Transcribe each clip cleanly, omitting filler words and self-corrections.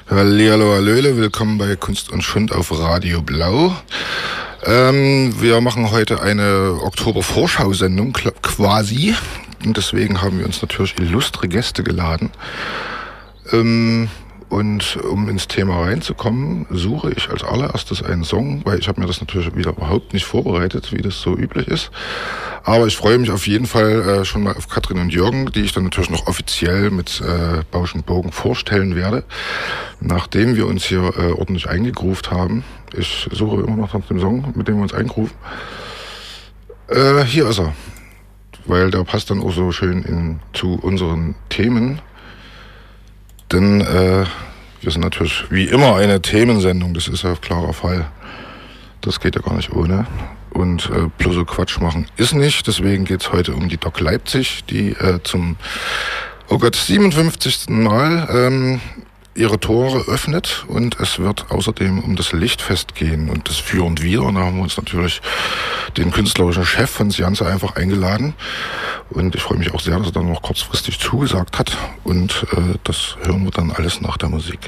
Hallihallo, hallöle, willkommen bei Kunst und Schund auf Radio Blau. Wir machen heute eine Oktober-Vorschau-Sendung quasi. Und deswegen haben wir uns natürlich illustre Gäste geladen. Und um ins Thema reinzukommen, suche ich als allererstes einen Song, weil ich habe mir das natürlich wieder überhaupt nicht vorbereitet, wie das so üblich ist. Aber ich freue mich auf jeden Fall schon mal auf Katrin und Jürgen, die ich dann natürlich noch offiziell mit Bausch und Bogen vorstellen werde, nachdem wir uns hier ordentlich eingegroovt haben. Ich suche immer noch nach dem Song, mit dem wir uns eingrufen. Hier ist er, weil der passt dann auch so schön zu unseren Themen. Denn wir sind natürlich wie immer eine Themensendung, das ist ja ein klarer Fall. Das geht ja gar nicht ohne. Und bloß so Quatsch machen ist nicht. Deswegen geht's heute um die Doc Leipzig, die zum 57. Mal ihre Tore öffnet. Und es wird außerdem um das Lichtfest gehen und das Für und Wider. Und da haben wir uns natürlich den künstlerischen Chef von Seance einfach eingeladen. Und ich freue mich auch sehr, dass er dann noch kurzfristig zugesagt hat. Und das hören wir dann alles nach der Musik.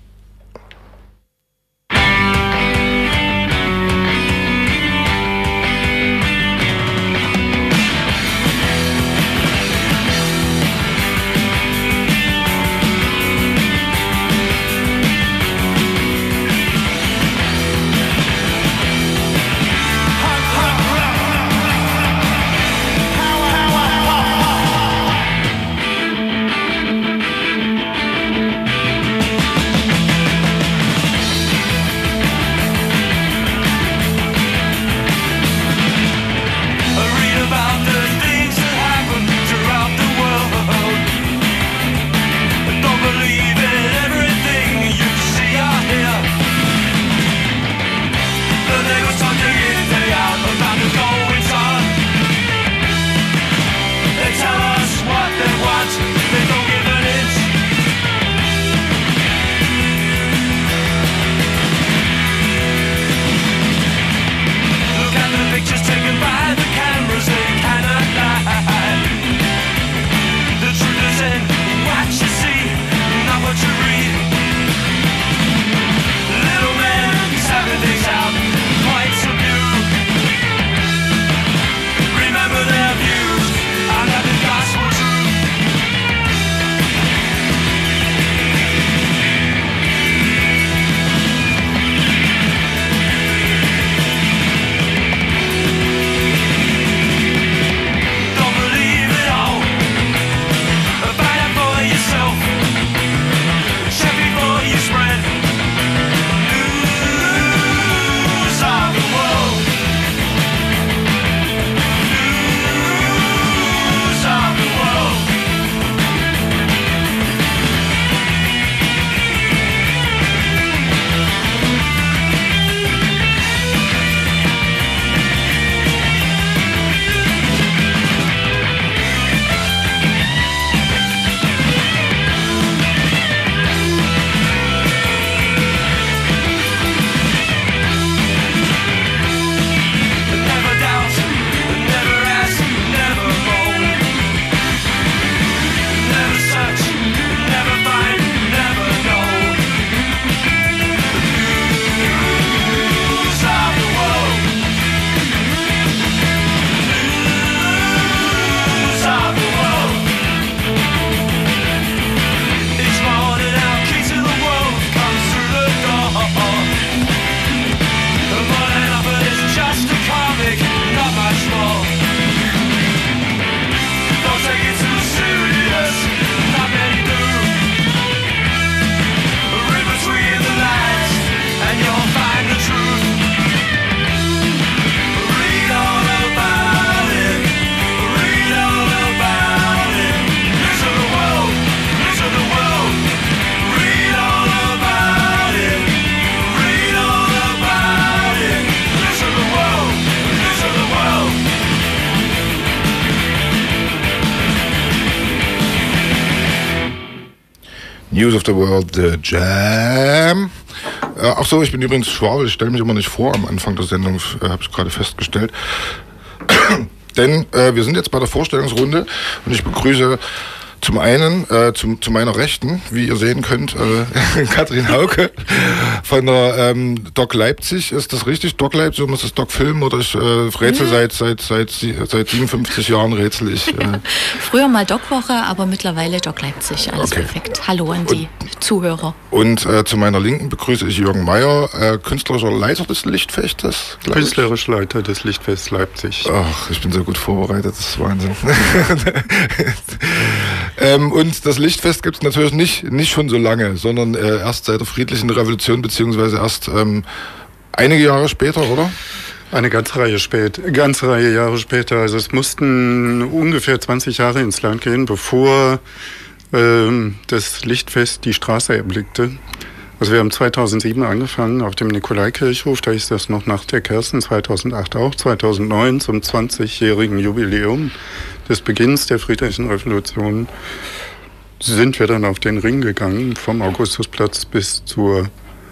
News of the World, The Jam. Ach so, ich bin übrigens Schwabe, ich stelle mich immer nicht vor am Anfang der Sendung, habe ich gerade festgestellt. Denn wir sind jetzt bei der Vorstellungsrunde und ich begrüße Zum einen zu meiner Rechten, wie ihr sehen könnt, Katrin Hauke von der Doc Leipzig. Ist das richtig? Doc Leipzig, muss das Doc Film oder ich rätsel seit 57 Jahren rätsel ich. Früher mal Doc-Woche, aber mittlerweile Doc Leipzig. Alles perfekt. Hallo an die Zuhörer. Und zu meiner Linken begrüße ich Jürgen Meyer, künstlerischer Leiter des Lichtfestes. Künstlerischer Leiter des Lichtfests Leipzig. Ach, ich bin so gut vorbereitet, das ist Wahnsinn. Und das Lichtfest gibt es natürlich nicht schon so lange, sondern erst seit der Friedlichen Revolution, beziehungsweise erst einige Jahre später, oder? Eine ganze Reihe Jahre später. Also es mussten ungefähr 20 Jahre ins Land gehen, bevor das Lichtfest die Straße erblickte. Also wir haben 2007 angefangen auf dem Nikolaikirchhof, da ist das noch nach der Kersten, 2008 auch, 2009 zum 20-jährigen Jubiläum des Beginns der Friedlichen Revolution sind wir dann auf den Ring gegangen, vom Augustusplatz bis zur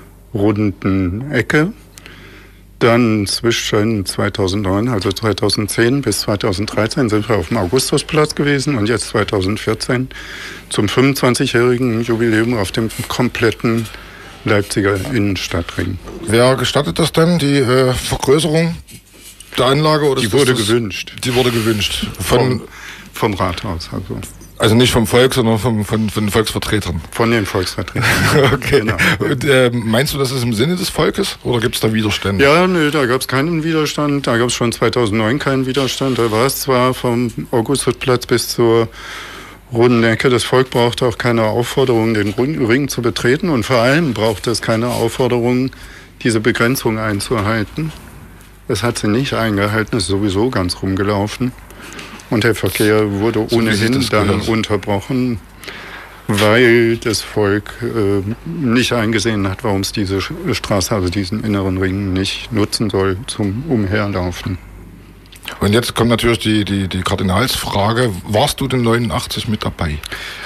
runden Ecke. Dann zwischen 2009, also 2010 bis 2013 sind wir auf dem Augustusplatz gewesen und jetzt 2014 zum 25-jährigen Jubiläum auf dem kompletten Leipziger Innenstadtring. Wer gestattet das denn, die Vergrößerung der Anlage? Oder die wurde gewünscht. Die wurde gewünscht. Vom Rathaus. Also nicht vom Volk, sondern von den Volksvertretern. Von den Volksvertretern. Okay. Genau. Und, meinst du, das ist im Sinne des Volkes oder gibt es da Widerstände? Ja, nö, da gab es keinen Widerstand. Da gab es schon 2009 keinen Widerstand. Da war es zwar vom Augustusplatz bis zur runden Ecke. Das Volk brauchte auch keine Aufforderung, den Ring zu betreten. Und vor allem brauchte es keine Aufforderung, diese Begrenzung einzuhalten. Es hat sie nicht eingehalten, es ist sowieso ganz rumgelaufen. Und der Verkehr wurde ohnehin dann unterbrochen, weil das Volk nicht eingesehen hat, warum es diese Straße, also diesen inneren Ring, nicht nutzen soll zum Umherlaufen. Und jetzt kommt natürlich die Kardinalsfrage, warst du denn 89 mit dabei?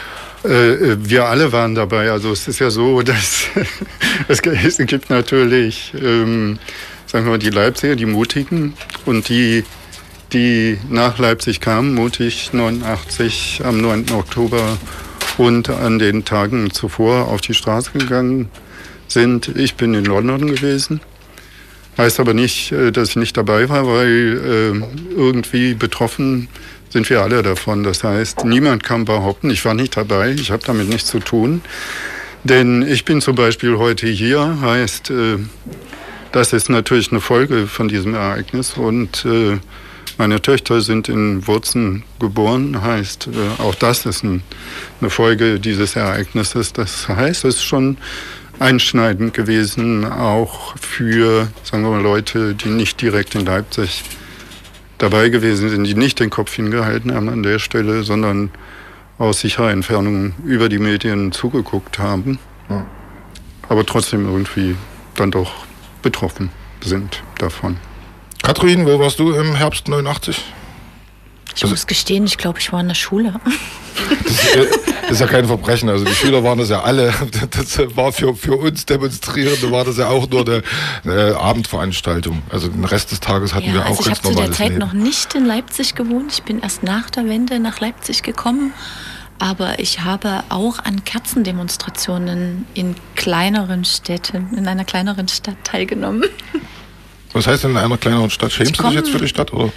Wir alle waren dabei. Also es ist ja so, dass es gibt natürlich, sagen wir mal, die Leipziger, die Mutigen und die nach Leipzig kamen, mutig 89 am 9. Oktober und an den Tagen zuvor auf die Straße gegangen sind. Ich bin in London gewesen. Heißt aber nicht, dass ich nicht dabei war, weil irgendwie betroffen sind wir alle davon. Das heißt, niemand kann behaupten, ich war nicht dabei, ich habe damit nichts zu tun. Denn ich bin zum Beispiel heute hier, heißt, das ist natürlich eine Folge von diesem Ereignis und meine Töchter sind in Wurzen geboren, heißt, auch das ist eine Folge dieses Ereignisses. Das heißt, es ist schon einschneidend gewesen, auch für, sagen wir mal, Leute, die nicht direkt in Leipzig dabei gewesen sind, die nicht den Kopf hingehalten haben an der Stelle, sondern aus sicherer Entfernung über die Medien zugeguckt haben, aber trotzdem irgendwie dann doch betroffen sind davon. Katrin, wo warst du im Herbst 89? Ich muss gestehen, ich glaube, ich war in der Schule. Das ist ja kein Verbrechen, also die Schüler waren das ja alle. Das war für uns Demonstrierende war das ja auch nur eine Abendveranstaltung. Also den Rest des Tages hatten wir auch also ganz normales Leben. Ich habe zu der Zeit noch nicht in Leipzig gewohnt. Ich bin erst nach der Wende nach Leipzig gekommen. Aber ich habe auch an Kerzendemonstrationen in kleineren Städten, in einer kleineren Stadt teilgenommen. Was heißt denn in einer kleineren Stadt? Schämst du dich jetzt für die Stadt, oder?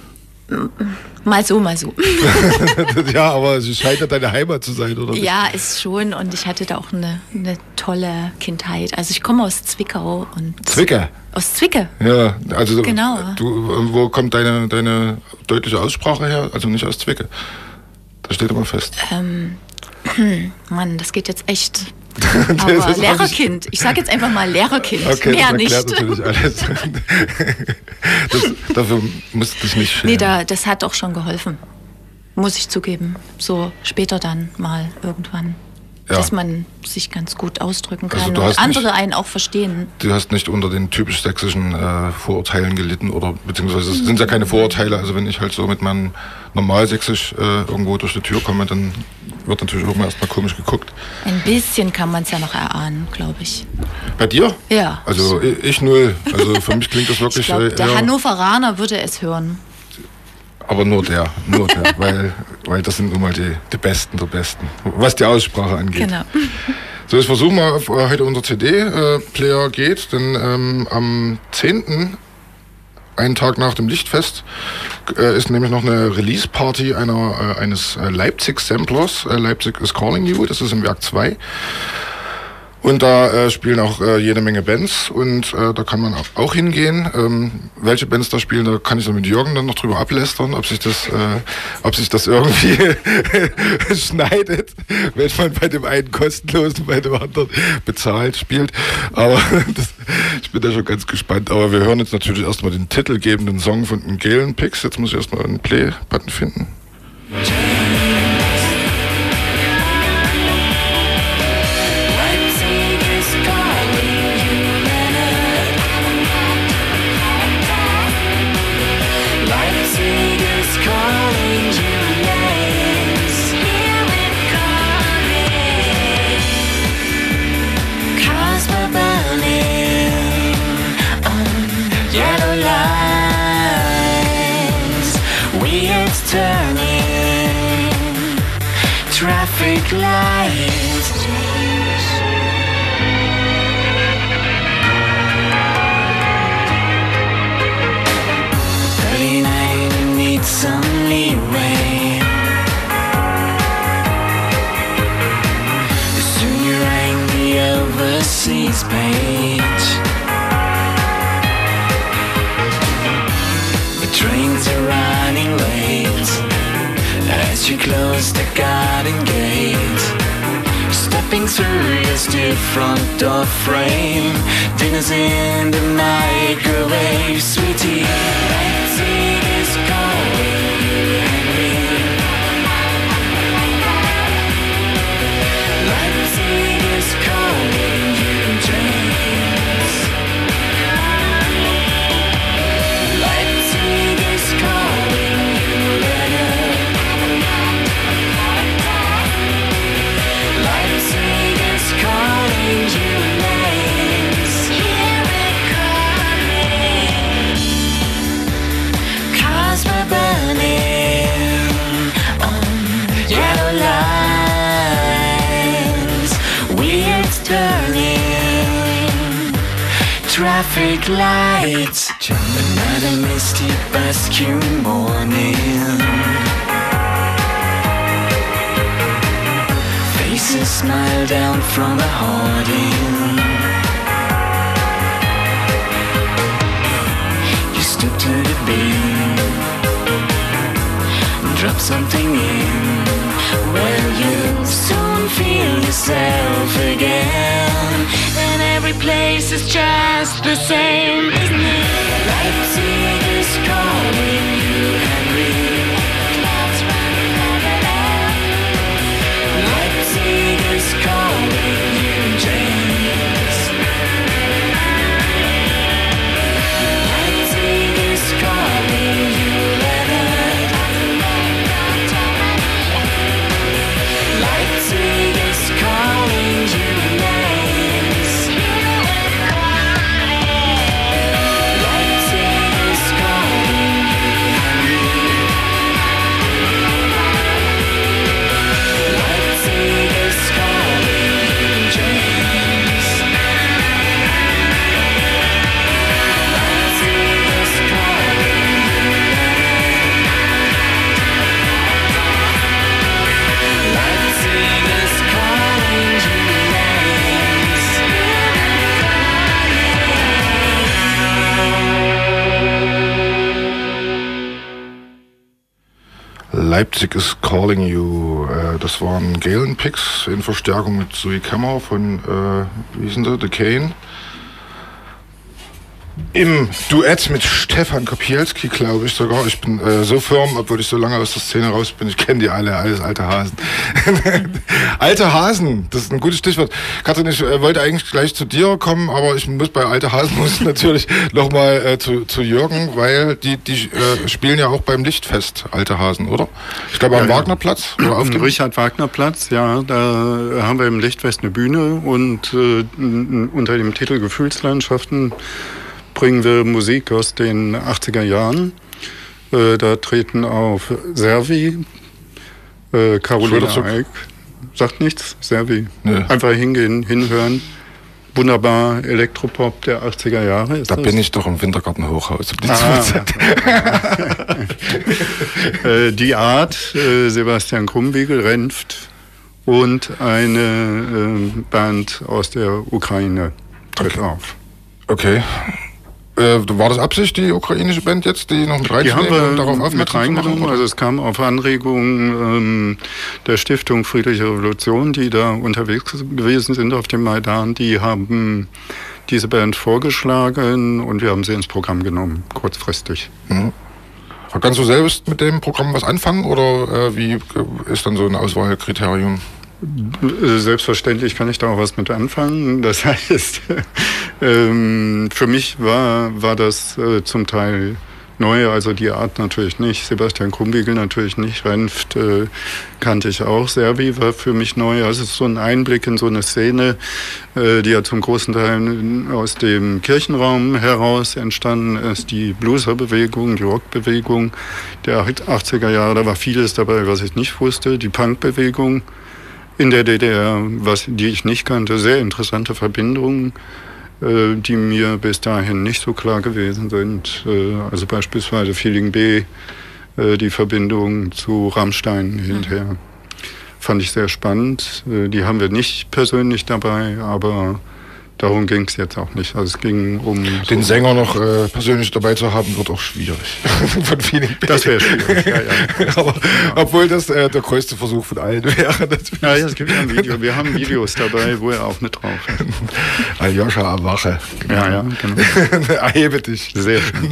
Mal so, mal so. Ja, aber es scheint ja deine Heimat zu sein, oder? Ja, ist schon. Und ich hatte da auch eine tolle Kindheit. Also ich komme aus Zwickau. Zwickau? Aus Zwickau. Ja, also genau. Wo kommt deine deutliche Aussprache her? Also nicht aus Zwickau. Das steht immer fest. Mann, das geht jetzt echt. Aber Lehrerkind. Ich sage jetzt einfach mal Lehrerkind. Okay, mehr das nicht. Natürlich alles. Dafür musst du dich nicht schämen. Nee, das hat auch schon geholfen. Muss ich zugeben. So später dann mal irgendwann. Ja. Dass man sich ganz gut ausdrücken kann und andere einen auch verstehen. Du hast nicht unter den typisch sächsischen Vorurteilen gelitten oder beziehungsweise es sind ja keine Vorurteile. Also wenn ich halt so mit meinem Normalsächsisch irgendwo durch die Tür komme, dann wird natürlich irgendwann erstmal komisch geguckt. Ein bisschen kann man es ja noch erahnen, glaube ich. Bei dir? Ja. Also ich null. Also für mich klingt das wirklich... Ich glaube, der Hannoveraner würde es hören. Aber nur der, weil weil das sind nun mal die Besten der Besten, was die Aussprache angeht. Genau. So, ich versuche mal, auf heute unser CD-Player geht, denn am 10., einen Tag nach dem Lichtfest, ist nämlich noch eine Release-Party eines Leipzig-Samplers. Leipzig is Calling You, das ist im Werk 2. Und da spielen auch jede Menge Bands und da kann man auch hingehen. Welche Bands da spielen, da kann ich dann mit Jürgen dann noch drüber ablästern, ob sich das irgendwie schneidet, wenn man bei dem einen kostenlos und bei dem anderen bezahlt spielt. Aber ich bin da schon ganz gespannt. Aber wir hören jetzt natürlich erstmal den titelgebenden Song von den Galen Pigs. Jetzt muss ich erstmal einen Play-Button finden. Traffic lights. 39 needs some leeway. Soon you rang the overseas page. The trains are running late. As you close the garden gate, stepping through your steel front door frame, dinner's in the microwave, sweetie. Leipzig is calling you, Henry. Leipzig is calling you, James. Leipzig is calling you, Leonard. Leipzig is calling you names. Hear it calling. Cars were burning on yellow lines. Wheels turning. Traffic lights. Another misty busque morning. Faces smile down from the hoarding. You stoop to the beam, drop something in. Well, you soon feel yourself again, and every place is just the same, isn't it? Leipzig is calling you, Henry. Clouds running over there. Leipzig is calling you, James. Leipzig is calling you, Leonard. Leipzig is calling you names. Leipzig is calling you, Henry. Leipzig is calling you, James. Leipzig is calling you. Leipzig is calling you names. Leipzig is Calling You. Das waren Galen Pigs in Verstärkung mit Zoe Kammer von, wie hießen sie, The Cane. Im Duett mit Stefan Kopielski, glaube ich sogar. Ich bin so firm, obwohl ich so lange aus der Szene raus bin. Ich kenne die alle, alles alte Hasen. Alte Hasen, das ist ein gutes Stichwort. Katrin, ich wollte eigentlich gleich zu dir kommen, aber ich muss bei alte Hasen muss natürlich nochmal zu Jürgen, weil die spielen ja auch beim Lichtfest, alte Hasen, oder? Ich glaube am Wagnerplatz. Oder auf dem Richard-Wagner-Platz, ja. Da haben wir im Lichtfest eine Bühne und unter dem Titel Gefühlslandschaften bringen wir Musik aus den 80er Jahren. Da treten auf Servi, Caroline Eick. Sagt nichts, Servi. Nee. Einfach hingehen, hinhören. Wunderbar, Elektropop der 80er Jahre. Da bin ich doch im Wintergarten-Hochhaus. Die Art, Sebastian Krumbiegel, Renft und eine Band aus der Ukraine tritt auf. Okay. War das Absicht, die ukrainische Band jetzt, die noch mit reinzunehmen? Die haben wir darauf mit reingenommen. Also es kam auf Anregung der Stiftung Friedliche Revolution, die da unterwegs gewesen sind auf dem Maidan. Die haben diese Band vorgeschlagen und wir haben sie ins Programm genommen, kurzfristig. Mhm. Kannst du selbst mit dem Programm was anfangen oder wie ist dann so ein Auswahlkriterium? Selbstverständlich kann ich da auch was mit anfangen. Das heißt, für mich war das zum Teil neu, also die Art natürlich nicht, Sebastian Krumbiegel natürlich nicht, Renft kannte ich auch, Servi war für mich neu. Also es ist so ein Einblick in so eine Szene, die ja zum großen Teil aus dem Kirchenraum heraus entstanden ist, die Blueser-Bewegung, die Rockbewegung der 80er Jahre, da war vieles dabei, was ich nicht wusste, die Punkbewegung in der DDR, die ich nicht kannte, sehr interessante Verbindungen, die mir bis dahin nicht so klar gewesen sind. Also beispielsweise Feeling B, die Verbindung zu Rammstein hinterher. Fand ich sehr spannend. Die haben wir nicht persönlich dabei, aber darum ging es jetzt auch nicht. Also es ging um... Den Sänger noch persönlich dabei zu haben, wird auch schwierig. Von Feeling B. Das wäre schwierig, ja. Aber, obwohl das der größte Versuch von allen wäre. Ja, es gibt ja ein Video. Wir haben Videos dabei, wo er auch mit drauf ist. Aljoscha, erwache. Ja, genau. Erhebe dich. Sehr schön.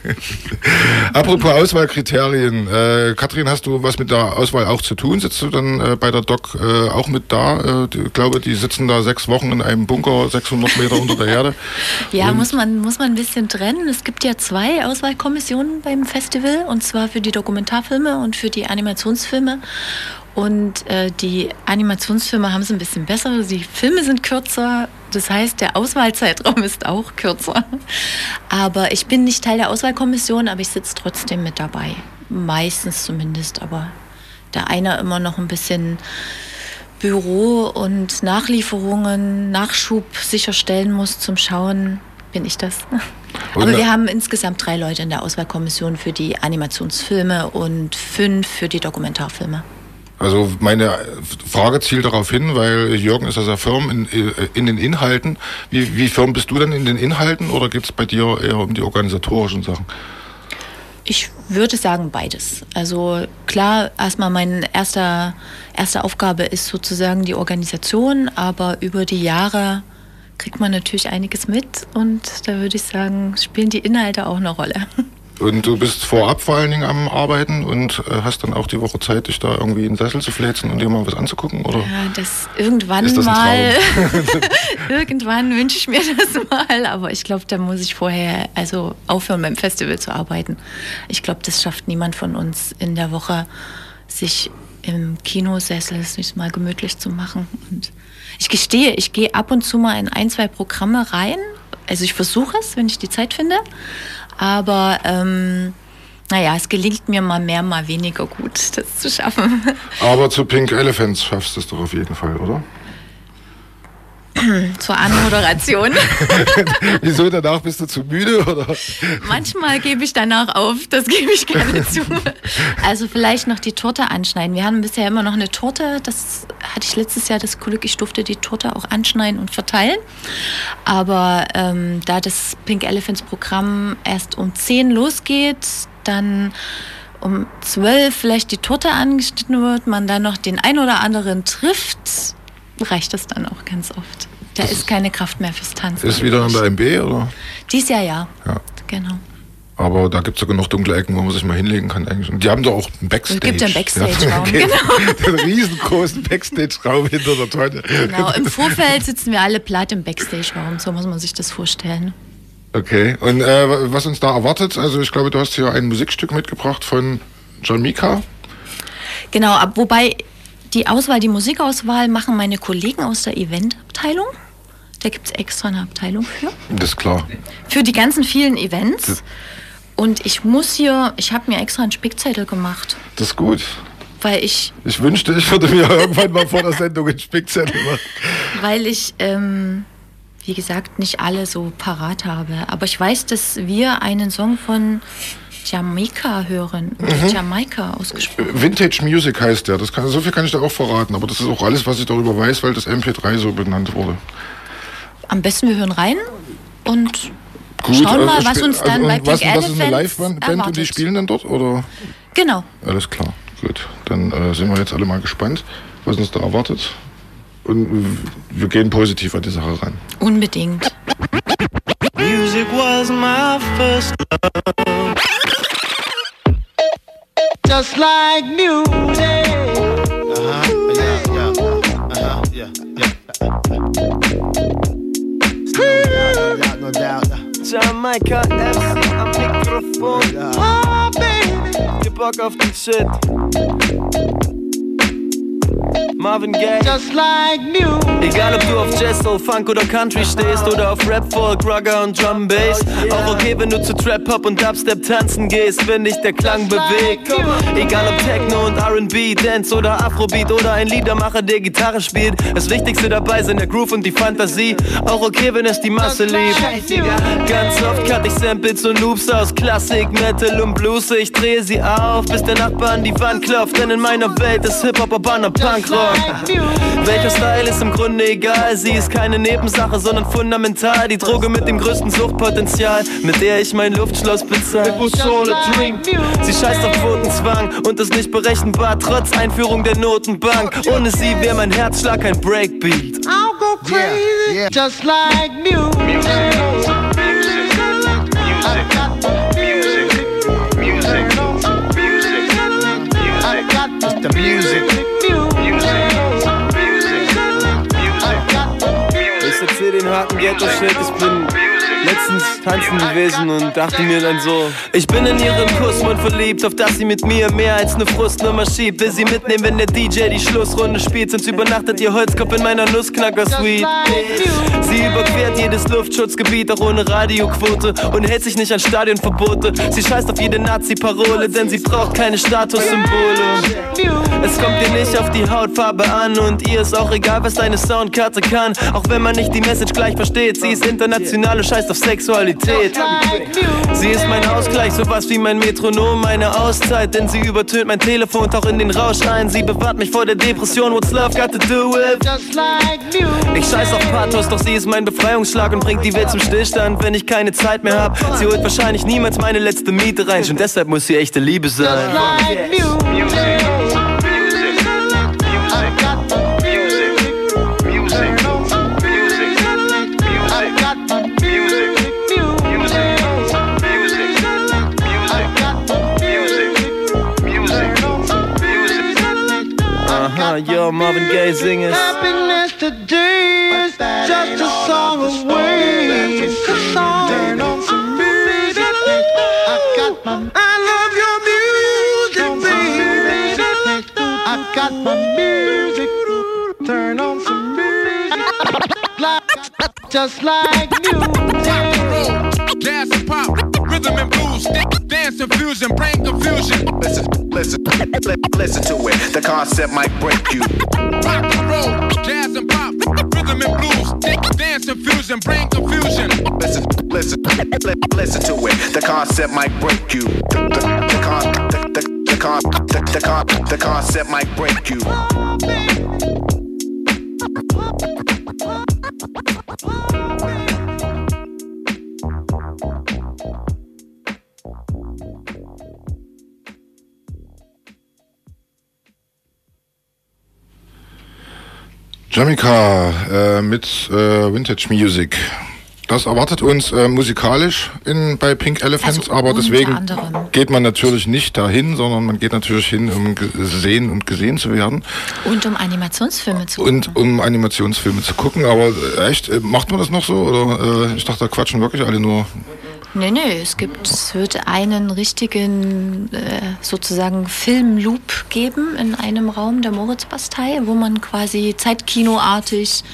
Apropos Auswahlkriterien. Katrin, hast du was mit der Auswahl auch zu tun? Sitzt du dann bei der DOC auch mit da? Ich glaube, die sitzen da 6 Wochen in einem Bunker, 600 Meter unter der Erde. Ja, muss man ein bisschen trennen. Es gibt ja 2 Auswahlkommissionen beim Festival, und zwar für die Dokumentarfilme und für die Animationsfilme. Und die Animationsfilme haben es ein bisschen besser. Die Filme sind kürzer. Das heißt, der Auswahlzeitraum ist auch kürzer. Aber ich bin nicht Teil der Auswahlkommission, aber ich sitze trotzdem mit dabei. Meistens zumindest. Aber da einer immer noch ein bisschen Büro und Nachlieferungen, Nachschub sicherstellen muss zum Schauen, bin ich das. Aber wir haben insgesamt 3 Leute in der Auswahlkommission für die Animationsfilme und 5 für die Dokumentarfilme. Also meine Frage zielt darauf hin, weil Jürgen ist ja sehr firm in den Inhalten. Wie firm bist du denn in den Inhalten oder geht es bei dir eher um die organisatorischen Sachen? Ich würde sagen beides. Also klar, erstmal meine erste Aufgabe ist sozusagen die Organisation, aber über die Jahre kriegt man natürlich einiges mit und da würde ich sagen, spielen die Inhalte auch eine Rolle. Und du bist vorab vor allen Dingen am Arbeiten und hast dann auch die Woche Zeit, dich da irgendwie in den Sessel zu fläzen und dir mal was anzugucken? Oder? Ja, das irgendwann ist das mal. Irgendwann wünsche ich mir das mal, aber ich glaube, da muss ich vorher aufhören beim Festival zu arbeiten. Ich glaube, das schafft niemand von uns in der Woche, sich im Kinosessel sich mal gemütlich zu machen. Und ich gestehe, ich gehe ab und zu mal in 1, 2 Programme rein. Also ich versuche es, wenn ich die Zeit finde. Aber es gelingt mir mal mehr, mal weniger gut, das zu schaffen. Aber zu Pink Elephants schaffst du es doch auf jeden Fall, oder? Zur Anmoderation. Wieso, danach bist du zu müde, oder? Manchmal gebe ich danach auf, das gebe ich gerne zu. Also vielleicht noch die Torte anschneiden. Wir haben bisher immer noch eine Torte, das hatte ich letztes Jahr das Glück, ich durfte die Torte auch anschneiden und verteilen. Aber da das Pink Elephants Programm erst um 10 losgeht, dann um 12 vielleicht die Torte angeschnitten wird, man dann noch den ein oder anderen trifft, reicht das dann auch ganz oft. Da ist keine Kraft mehr fürs Tanzen. Ist wieder an der MB, oder? Dies Jahr ja. Genau. Aber da gibt es ja genug dunkle Ecken, wo man sich mal hinlegen kann eigentlich. Und die haben doch auch einen Backstage. Es gibt ja einen Backstage-Raum, genau. Den riesengroßen Backstage-Raum hinter der Tonne. Genau, im Vorfeld sitzen wir alle platt im Backstage-Raum, so muss man sich das vorstellen. Okay, und was uns da erwartet, also ich glaube, du hast hier ein Musikstück mitgebracht von John Mika. Genau, wobei die Musikauswahl machen meine Kollegen aus der Eventabteilung. Da gibt es extra eine Abteilung für. Das ist klar. Für die ganzen vielen Events. Und ich habe mir extra einen Spickzettel gemacht. Das ist gut. Weil ich wünschte, ich würde mir irgendwann mal vor der Sendung einen Spickzettel machen. Weil ich, wie gesagt, nicht alle so parat habe. Aber ich weiß, dass wir einen Song von Jamaika hören. Jamaika ausgesprochen. Vintage Music heißt der. So viel kann ich da auch verraten. Aber das ist auch alles, was ich darüber weiß, weil das MP3 so benannt wurde. Am besten wir hören rein und schauen mal, was uns dann bei Pink Elephant Was ist eine Live-Band und die spielen dann dort? Oder? Genau. Alles klar, gut. Dann sind wir jetzt alle mal gespannt, was uns da erwartet. Und wir gehen positiv an die Sache ran. Unbedingt. Music was my first love. Just like music. No doubt. Jamaika MC am Mikrofon. Oh, baby. Gib Bock auf den Shit. Marvin Gaye. Just like music. Egal ob du auf Jazz, Soul, Funk oder Country stehst oder auf Rap, Folk, Rugger und Drum Bass. Auch okay, wenn du zu Trap, Pop und Dubstep tanzen gehst, wenn dich der Klang bewegt. Egal ob Techno und R&B, Dance oder Afrobeat oder ein Liedermacher, der Gitarre spielt. Das Wichtigste dabei sind der Groove und die Fantasie. Auch okay, wenn es die Masse liebt. Ganz oft cut ich Samples und Loops aus Klassik, Metal und Blues. Ich drehe sie auf, bis der Nachbar an die Wand klopft. Denn in meiner Welt ist Hip-Hop, Urbana, Punkrock. Welcher Style ist im Grunde egal, sie ist keine Nebensache, sondern fundamental. Die Droge mit dem größten Suchtpotenzial, mit der ich mein Luftschloss bezahle. Sie scheißt auf Quotenzwang und ist nicht berechenbar, trotz Einführung der Notenbank. Ohne sie wäre mein Herzschlag ein Breakbeat. I'll go crazy, just like music. The music. Ich erzähl den harten Ghetto-Shit, ich bin letztens tanzen gewesen und dachte mir dann so: Ich bin in ihren Kussmund verliebt, auf dass sie mit mir mehr als eine Frustnummer schiebt. Will sie mitnehmen, wenn der DJ die Schlussrunde spielt, sonst übernachtet ihr Holzkopf in meiner Nussknacker-Suite. Sie überquert jedes Luftschutzgebiet, auch ohne Radioquote, und hält sich nicht an Stadionverbote. Sie scheißt auf jede Nazi-Parole, denn sie braucht keine Statussymbole. Es kommt ihr nicht auf die Hautfarbe an und ihr ist auch egal, was deine Soundkarte kann. Auch wenn man nicht die Message gleich versteht, sie ist international und scheißt auf Sexualität. Sie ist mein Ausgleich, sowas wie mein Metronom, meine Auszeit, denn sie übertönt mein Telefon, taucht in den Rausch ein. Sie bewahrt mich vor der Depression, what's love got to do with? Ich scheiß auf Pathos, doch sie ist mein Befreiungsschlag und bringt die Welt zum Stillstand, wenn ich keine Zeit mehr hab. Sie holt wahrscheinlich niemals meine letzte Miete rein, schon deshalb muss sie echte Liebe sein. Yo, Marvin Gaye sing it. Happiness today is just a song away. It's a song. Turn on some music. I love your music, baby. I got my music. Turn on some music. Just like music. Jazz and pop, rhythm and blues, dance and fusion, brain confusion. Listen to it. The concept might break you. Rock and roll, jazz and pop, rhythm and blues, dance and fusion, brain confusion. Listen to it. The concept might break you. The concept might break you. Jamaika mit Vintage Music. Das erwartet uns musikalisch bei Pink Elephants, also aber deswegen geht man natürlich nicht dahin, sondern man geht natürlich hin, um gesehen und gesehen zu werden. Und um Animationsfilme zu gucken. Und um Animationsfilme zu gucken, aber echt, macht man das noch so? Oder ich dachte, da quatschen wirklich alle nur. Nee, es wird einen richtigen sozusagen Filmloop geben in einem Raum der Moritzbastei, wo man quasi zeitkinoartig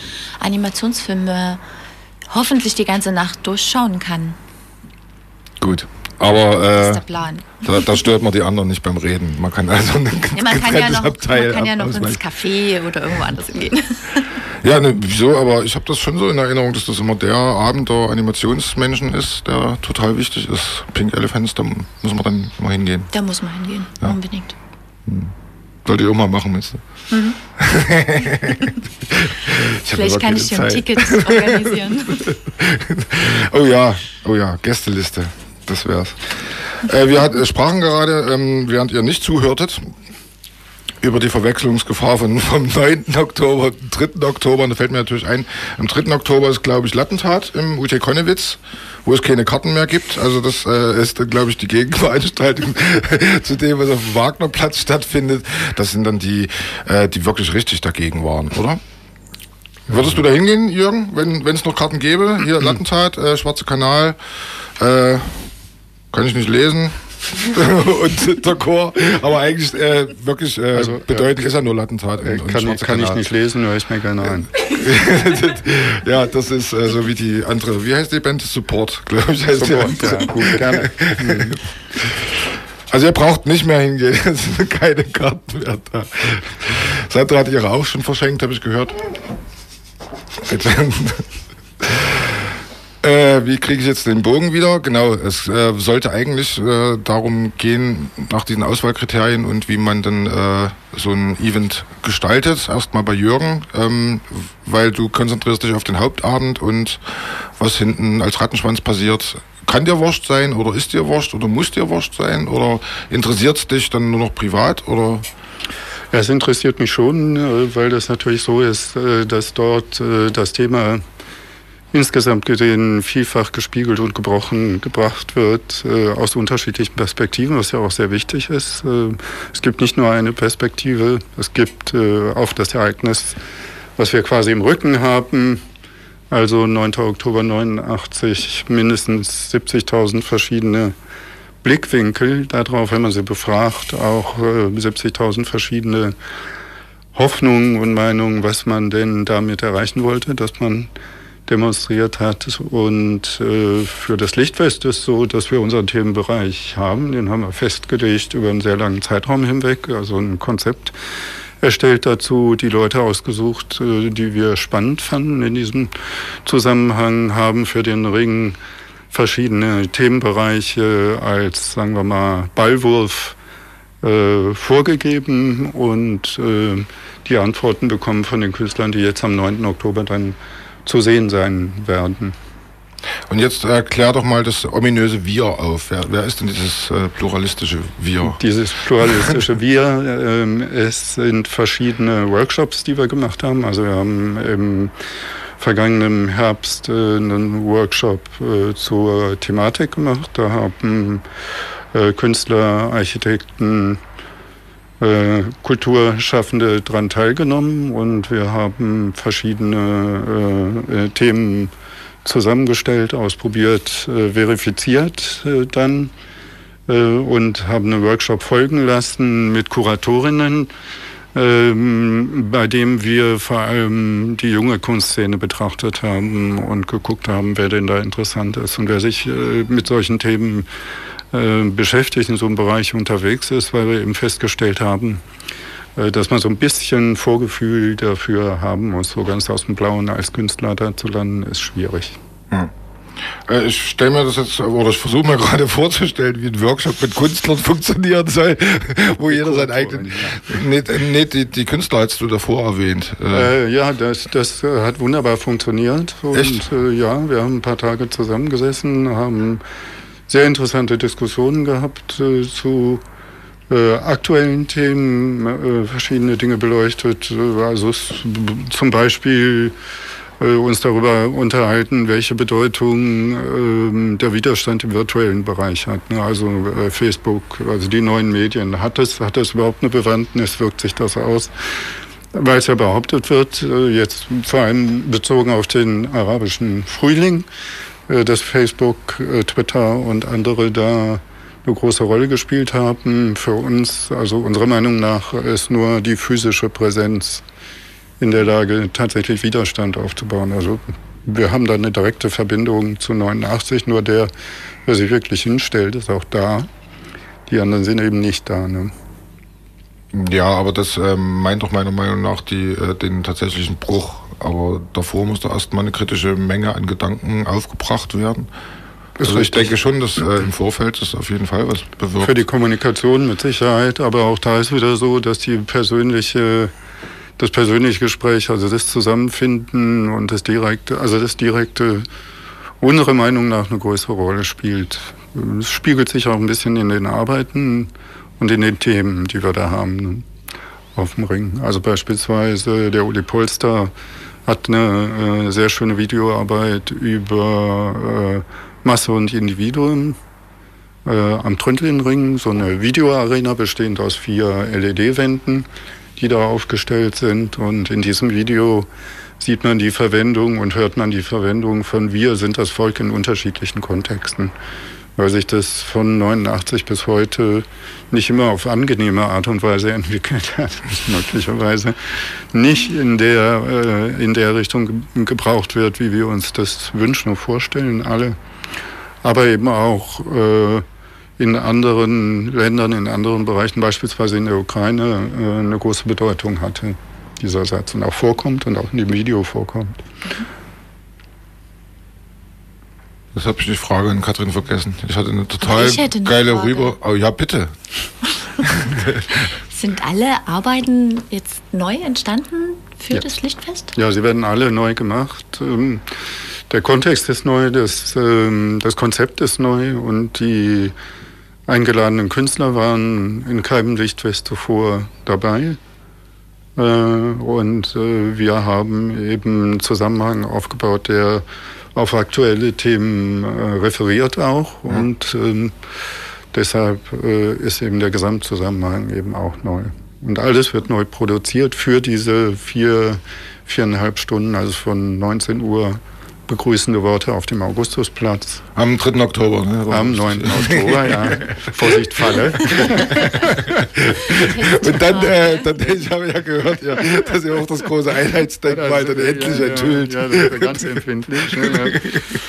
Animationsfilme hoffentlich die ganze Nacht durchschauen kann. Gut, Aber Das ist der Plan. da stört man die anderen nicht beim Reden. Man kann also ein Man kann ja noch ausweichen. ins Café oder irgendwo anders hingehen. Ja, ne, wieso? Aber ich habe das schon so in Erinnerung, dass das immer der Abend der Animationsmenschen ist, der total wichtig ist. Pink Elephants, da muss man dann mal hingehen. Da muss man hingehen, unbedingt. Sollte ich auch mal machen, meinst du? Mhm. Vielleicht kann ich dir ein Ticket organisieren. Oh ja, Gästeliste, das wär's. Wir sprachen gerade, während ihr nicht zuhörtet, über die Verwechslungsgefahr vom 9. Oktober, 3. Oktober. Und da fällt mir natürlich ein, am 3. Oktober ist, glaube ich, Lattentat im UT Konnewitz, wo es keine Karten mehr gibt. Also das ist, glaube ich, die Gegenveranstaltung zu dem, was auf dem Wagnerplatz stattfindet. Das sind dann die wirklich richtig dagegen waren, oder? Würdest du da hingehen, Jürgen, wenn es noch Karten gäbe? Hier, Lattentat, Schwarze Kanal, kann ich nicht lesen. Und der Chor, aber eigentlich wirklich bedeutend ist ja nur Lattentat. Kann ich nicht lesen, höre ich mir gerne an. Ja, das ist so wie die andere, wie heißt die Band? Support, glaube ich. Heißt Support, ja, gut, gerne. Also ihr braucht nicht mehr hingehen, es sind keine Karten mehr da. Sandra hat ihre auch schon verschenkt, habe ich gehört. Wie kriege ich jetzt den Bogen wieder? Genau, es sollte eigentlich darum gehen, nach diesen Auswahlkriterien und wie man dann so ein Event gestaltet. Erstmal bei Jürgen, weil du konzentrierst dich auf den Hauptabend und was hinten als Rattenschwanz passiert. Kann dir wurscht sein oder ist dir wurscht oder muss dir wurscht sein oder interessiert es dich dann nur noch privat oder... Ja, es interessiert mich schon, weil das natürlich so ist, dass dort das Thema insgesamt gesehen vielfach gespiegelt und gebracht wird aus unterschiedlichen Perspektiven, was ja auch sehr wichtig ist. Es gibt nicht nur eine Perspektive, es gibt auf das Ereignis, was wir quasi im Rücken haben, also 9. Oktober 89, mindestens 70.000 verschiedene Blickwinkel darauf, wenn man sie befragt, auch 70.000 verschiedene Hoffnungen und Meinungen, was man denn damit erreichen wollte, dass man demonstriert hat. Und für das Lichtfest ist so, dass wir unseren Themenbereich haben. Den haben wir festgelegt über einen sehr langen Zeitraum hinweg, also ein Konzept erstellt dazu, die Leute ausgesucht, die wir spannend fanden in diesem Zusammenhang, haben für den Ring verschiedene Themenbereiche als, sagen wir mal, Ballwurf vorgegeben und die Antworten bekommen von den Künstlern, die jetzt am 9. Oktober dann zu sehen sein werden. Und jetzt klär doch mal das ominöse Wir auf. Wer ist denn dieses pluralistische Wir? Dieses pluralistische Wir, es sind verschiedene Workshops, die wir gemacht haben. Also wir haben im vergangenen Herbst einen Workshop zur Thematik gemacht. Da haben Künstler, Architekten, Kulturschaffende daran teilgenommen und wir haben verschiedene Themen zusammengestellt, ausprobiert, verifiziert dann und haben einen Workshop folgen lassen mit Kuratorinnen, bei dem wir vor allem die junge Kunstszene betrachtet haben und geguckt haben, wer denn da interessant ist und wer sich mit solchen Themen beschäftigt, in so einem Bereich unterwegs ist, weil wir eben festgestellt haben, dass man so ein bisschen Vorgefühl dafür haben muss. So ganz aus dem Blauen als Künstler da zu landen, ist schwierig. Hm. Ich stelle mir das jetzt, oder ich versuche mir gerade vorzustellen, wie ein Workshop mit Künstlern funktionieren soll, wo jeder seinen eigenen... Die Künstler hast du davor erwähnt. Ja, das hat wunderbar funktioniert. Und, echt? Ja, wir haben ein paar Tage zusammengesessen, haben sehr interessante Diskussionen gehabt zu aktuellen Themen, verschiedene Dinge beleuchtet. Also zum Beispiel uns darüber unterhalten, welche Bedeutung der Widerstand im virtuellen Bereich hat. Ne? Also Facebook, also die neuen Medien. Hat es überhaupt eine Bewandtnis? Wirkt sich das aus? Weil es ja behauptet wird, jetzt vor allem bezogen auf den arabischen Frühling, dass Facebook, Twitter und andere da eine große Rolle gespielt haben. Für uns, also unserer Meinung nach, ist nur die physische Präsenz in der Lage, tatsächlich Widerstand aufzubauen. Also wir haben da eine direkte Verbindung zu 89, nur der sich wirklich hinstellt, ist auch da. Die anderen sind eben nicht da. Ne? Ja, aber das meint doch meiner Meinung nach den tatsächlichen Bruch. Aber davor muss da erstmal eine kritische Menge an Gedanken aufgebracht werden. Also ich denke schon, dass im Vorfeld das auf jeden Fall was bewirkt. Für die Kommunikation mit Sicherheit, aber auch da ist wieder so, dass das persönliche Gespräch, also das Zusammenfinden und das direkte unserer Meinung nach eine größere Rolle spielt. Es spiegelt sich auch ein bisschen in den Arbeiten und in den Themen, die wir da haben, ne, auf dem Ring. Also beispielsweise der Uli Polster hat eine sehr schöne Videoarbeit über Masse und Individuum am Tröndlinring, so eine Videoarena bestehend aus 4 LED-Wänden, die da aufgestellt sind. Und in diesem Video sieht man die Verwendung und hört man die Verwendung von "Wir sind das Volk" in unterschiedlichen Kontexten. Weil sich das von 89 bis heute nicht immer auf angenehme Art und Weise entwickelt hat, möglicherweise nicht in der Richtung gebraucht wird, wie wir uns das wünschen und vorstellen, alle. Aber eben auch in anderen Ländern, in anderen Bereichen, beispielsweise in der Ukraine, eine große Bedeutung hatte, dieser Satz, und auch vorkommt und auch in dem Video vorkommt. Das habe ich die Frage an Katrin vergessen. Ich hatte eine total geile Rüber. Oh ja, bitte. Sind alle Arbeiten jetzt neu entstanden für das Lichtfest? Ja, sie werden alle neu gemacht. Der Kontext ist neu, das Konzept ist neu und die eingeladenen Künstler waren in keinem Lichtfest zuvor dabei. Und wir haben eben einen Zusammenhang aufgebaut, der auf aktuelle Themen referiert auch. Ja. Und deshalb ist eben der Gesamtzusammenhang eben auch neu. Und alles wird neu produziert für diese 4,5 Stunden, also von 19 Uhr begrüßende Worte auf dem Augustusplatz. Am 3. Oktober, ne? Am 9. Oktober, ja. Vorsicht, Falle. Und dann, ich habe ja gehört, ja, dass ihr auch das große Einheitsdenkmal dann endlich enthüllt. Ja, das ist ganz empfindlich. Ne?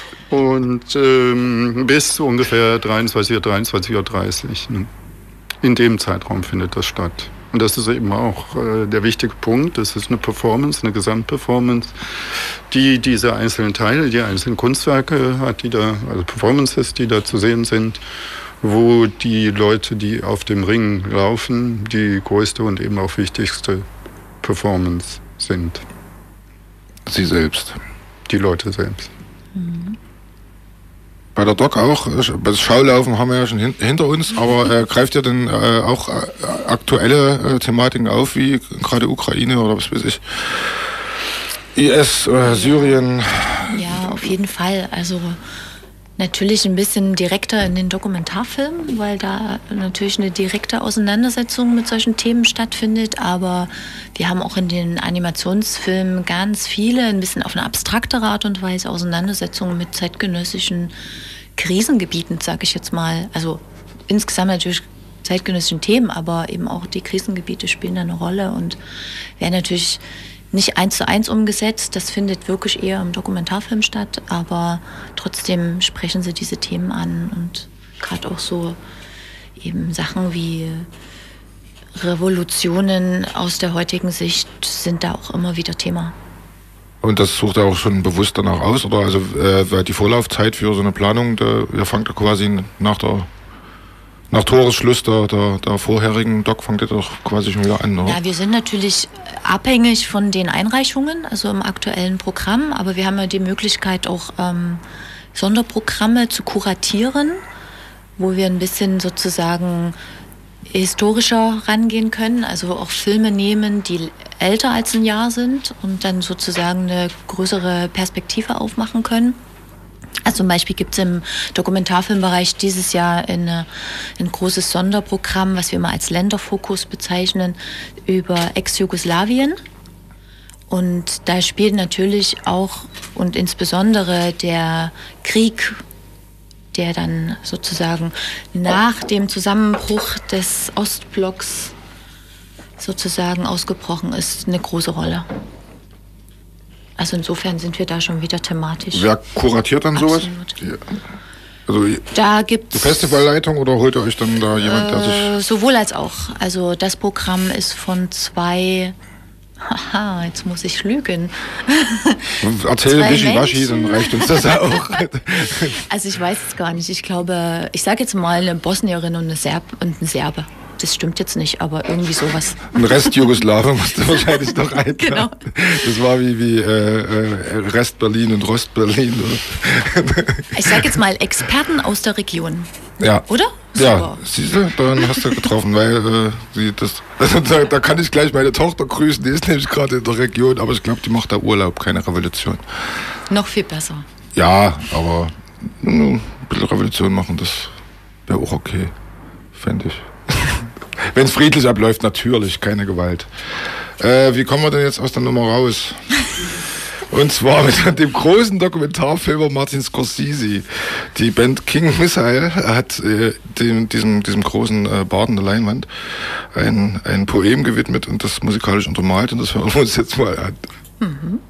Und bis ungefähr 23:30 Uhr. Ne? In dem Zeitraum findet das statt. Und das ist eben auch der wichtige Punkt. Das ist eine Performance, eine Gesamtperformance, die diese einzelnen Teile, die einzelnen Kunstwerke hat, also Performances, die da zu sehen sind, wo die Leute, die auf dem Ring laufen, die größte und eben auch wichtigste Performance sind. Sie selbst. Die Leute selbst. Mhm. Bei der Doc auch, das Schaulaufen haben wir ja schon hinter uns, aber greift ihr denn auch aktuelle Thematiken auf, wie gerade Ukraine oder was weiß ich, IS oder Syrien? Ja, auf jeden Fall. Also natürlich ein bisschen direkter in den Dokumentarfilmen, weil da natürlich eine direkte Auseinandersetzung mit solchen Themen stattfindet. Aber wir haben auch in den Animationsfilmen ganz viele, ein bisschen auf eine abstraktere Art und Weise, Auseinandersetzungen mit zeitgenössischen Krisengebieten, sage ich jetzt mal. Also insgesamt natürlich zeitgenössischen Themen, aber eben auch die Krisengebiete spielen da eine Rolle und werden natürlich nicht 1:1 umgesetzt, das findet wirklich eher im Dokumentarfilm statt, aber trotzdem sprechen sie diese Themen an und gerade auch so eben Sachen wie Revolutionen aus der heutigen Sicht sind da auch immer wieder Thema. Und das sucht er auch schon bewusst danach aus, oder? Also die Vorlaufzeit für so eine Planung, ihr fangt ja quasi nach Toresschluss der vorherigen Doc fangt ihr doch quasi schon wieder an, oder? Ja, wir sind natürlich abhängig von den Einreichungen, also im aktuellen Programm, aber wir haben ja die Möglichkeit auch Sonderprogramme zu kuratieren, wo wir ein bisschen sozusagen historischer rangehen können, also auch Filme nehmen, die älter als ein Jahr sind und dann sozusagen eine größere Perspektive aufmachen können. Also zum Beispiel gibt es im Dokumentarfilmbereich dieses Jahr ein großes Sonderprogramm, was wir immer als Länderfokus bezeichnen, über Ex-Jugoslawien. Und da spielt natürlich auch und insbesondere der Krieg, der dann sozusagen nach dem Zusammenbruch des Ostblocks sozusagen ausgebrochen ist, eine große Rolle. Also insofern sind wir da schon wieder thematisch. Wer kuratiert dann sowas? Ja. Also da gibt's die Festivalleitung oder holt ihr euch dann da jemand, der sich... Sowohl als auch. Also das Programm ist von 2... Haha, jetzt muss ich lügen. Erzähl Wischiwaschi, dann reicht uns das auch. Also ich weiß es gar nicht. Ich glaube, ich sage jetzt mal eine Bosnierin und ein Serbe. Das stimmt jetzt nicht, aber irgendwie sowas. Ein Rest Jugoslawe musste wahrscheinlich noch rein. Genau. Das war wie Rest Berlin und Rost Berlin. Ich sage jetzt mal Experten aus der Region. Ja. Oder? Ja, siehst du, dann hast du getroffen, weil da kann ich gleich meine Tochter grüßen, die ist nämlich gerade in der Region, aber ich glaube, die macht da Urlaub, keine Revolution. Noch viel besser. Ja, aber ein bisschen Revolution machen, das wäre auch okay, fände ich. Wenn es friedlich abläuft, natürlich, keine Gewalt. Wie kommen wir denn jetzt aus der Nummer raus? Und zwar mit dem großen Dokumentarfilmer Martin Scorsese. Die Band King Missile hat diesem großen badende Leinwand ein Poem gewidmet und das musikalisch untermalt. Und das hören wir uns jetzt mal an. Mhm.